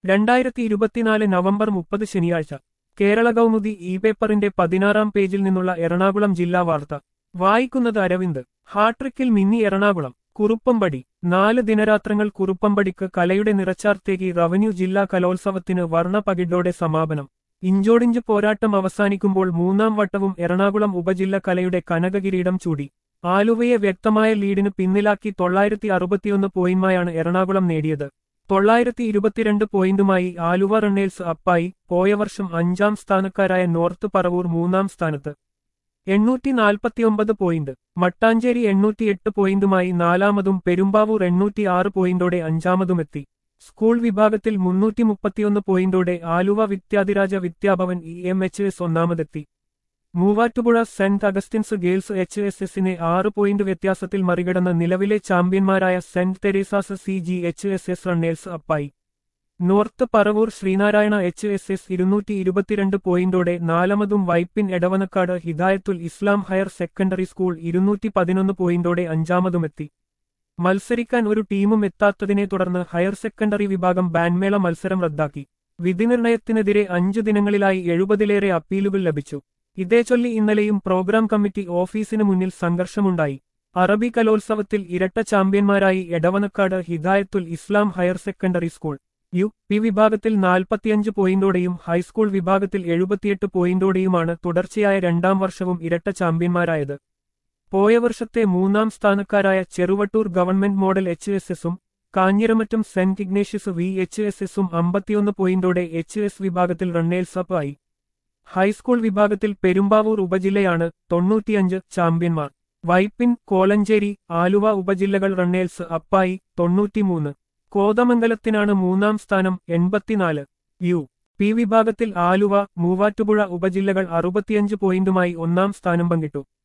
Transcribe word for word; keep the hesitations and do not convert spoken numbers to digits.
രണ്ടായിരത്തി ഇരുപത്തിനാല് നവംബർ മുപ്പത് ശനിയാഴ്ച കേരള കൗമുദി ഇ പേപ്പറിന്റെ പതിനാറാം പേജിൽ നിന്നുള്ള എറണാകുളം ജില്ലാ വാർത്ത വായിക്കുന്നത് അരവിന്ദ്. ഹാട്രിക്കിൽ മിന്നി എറണാകുളം. കുറുപ്പമ്പടി. നാല് ദിനരാത്രങ്ങൾ കുറുപ്പമ്പടിക്ക് കലയുടെ നിറച്ചാർത്തേക്ക് റവന്യൂ ജില്ലാ കലോത്സവത്തിന് വർണ്ണപകിട്ടോടെ സമാപനം. ഇഞ്ചോടിഞ്ച് പോരാട്ടം അവസാനിക്കുമ്പോൾ മൂന്നാം വട്ടവും എറണാകുളം ഉപജില്ല കലയുടെ കനകകിരീടം ചൂടി. ആലുവയെ വ്യക്തമായ ലീഡിന് പിന്നിലാക്കി തൊള്ളായിരത്തി അറുപത്തിയൊന്ന് പോയിന്റുമായാണ് എറണാകുളം നേടിയത്. തൊള്ളായിരത്തി ഇരുപത്തിരണ്ട് പോയിന്റുമായി ആലുവ റണ്ണേഴ്സ് അപ്പായി. പോയ വർഷം അഞ്ചാം സ്ഥാനക്കാരായ നോർത്ത് പറവൂർ മൂന്നാം സ്ഥാനത്ത് എണ്ണൂറ്റി നാൽപ്പത്തിയൊമ്പത് പോയിന്റ്. മട്ടാഞ്ചേരി എണ്ണൂറ്റിയെട്ട് പോയിന്റുമായി നാലാമതും പെരുമ്പാവൂർ എണ്ണൂറ്റി ആറ് പോയിന്റോടെ അഞ്ചാമതുമെത്തി. സ്കൂൾ വിഭാഗത്തിൽ മുന്നൂറ്റി മുപ്പത്തിയൊന്ന് പോയിന്റോടെ Aluva Vidyadhiraja Vidya Bhavan E M H ഒന്നാമതെത്തി. Muvattupuzha saint Augustine's girls H S എസിനെ ആറ് പോയിന്റ് വ്യത്യാസത്തിൽ മറികടന്ന് നിലവിലെ ചാമ്പ്യന്മാരായ saint Theresa's C G H S S runners അപ്പായി. North Paravur Sreenarayana H S S ഇരുന്നൂറ്റി ഇരുപത്തിരണ്ട് പോയിന്റോടെ നാലാമതും Vypin Edavanakkad Hidayathul Islam higher secondary school ഇരുന്നൂറ്റി പതിനൊന്ന് പോയിന്റോടെ അഞ്ചാമതുമെത്തി. മത്സരിക്കാൻ ഒരു ടീമും എത്താത്തതിനെ തുടർന്ന് ഹയർ സെക്കൻഡറി വിഭാഗം ബാൻമേള മത്സരം റദ്ദാക്കി. വിധിനിർണയത്തിനെതിരെ അഞ്ചു ദിനങ്ങളിലായി എഴുപതിലേറെ അപ്പീലുകൾ ലഭിച്ചു. ഇതേച്ചൊല്ലി ഇന്നലെയും പ്രോഗ്രാം കമ്മിറ്റി ഓഫീസിന് മുന്നിൽ സംഘർഷമുണ്ടായി. അറബി കലോത്സവത്തിൽ ഇരട്ട ചാമ്പ്യന്മാരായി Edavanakkad Hidayathul Islam higher secondary school. U P വിഭാഗത്തിൽ നാൽപ്പത്തിയഞ്ച് പോയിന്റോടെയും ഹൈസ്കൂൾ വിഭാഗത്തിൽ എഴുപത്തിയെട്ട് പോയിന്റോടെയുമാണ് തുടർച്ചയായ രണ്ടാം വർഷവും ഇരട്ട ചാമ്പ്യന്മാരായത്. പോയ വർഷത്തെ മൂന്നാം സ്ഥാനക്കാരായ Cheruvattoor government model H S എസും Kanjiramattom Saint Ignatius V H S എസും അമ്പത്തിയൊന്ന് പോയിന്റോടെ എച്ച് എസ് വിഭാഗത്തിൽ റണ്ണേഴ്സ് അപ്പ് ആയി. ഹൈസ്കൂൾ വിഭാഗത്തിൽ പെരുമ്പാവൂർ ഉപജില്ലയാണ് തൊണ്ണൂറ്റിയഞ്ച് ചാമ്പ്യന്മാർ. വൈപ്പിൻ, കോലഞ്ചേരി, ആലുവ ഉപജില്ലകൾ റണ്ണേഴ്സ് അപ്പായി തൊണ്ണൂറ്റിമൂന്ന്. കോതമംഗലത്തിനാണ് മൂന്നാം സ്ഥാനം എൺപത്തിനാല്. യു പി വിഭാഗത്തിൽ ആലുവ, മൂവാറ്റുപുഴ ഉപജില്ലകൾ അറുപത്തിയഞ്ച് പോയിന്റുമായി ഒന്നാം സ്ഥാനം പങ്കിട്ടു.